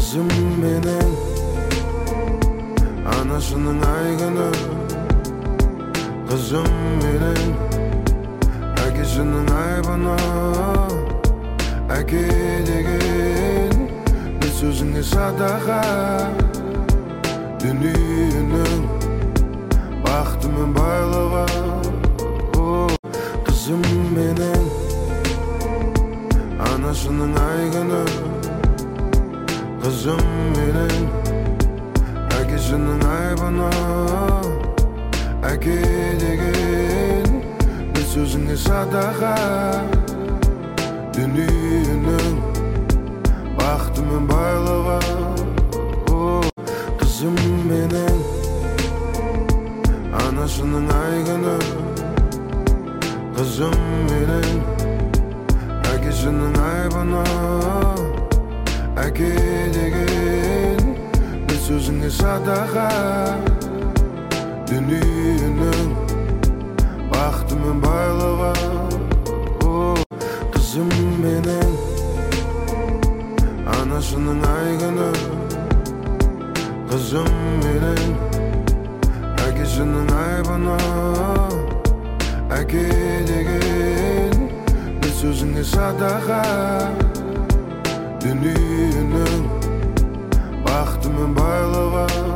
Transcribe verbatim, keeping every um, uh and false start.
Kızım benim, anasının aygını. Kızım benim, әкесінің айбыны. Әке деген бір сөзіңе садаға, дүниенің бақыты мен байлығы. Kızım benim, anasının aygını. Kızım benim, әкесінің айбыны. Әке деген бір сөзіңе садаға, дүниенің бақыты мен байлығы. Kızım benim, anasının aygını. Kızım benim, әкесінің айбыны. Әке деген бір сөзіңе садаға, дүниенің бақыты мен байлығы. Kızım benim, anasının aygını. Kızım benim, әкесінің айбыны. Әке деген бір сөзіңе садаға, дүниенің бақыты мен байлығы.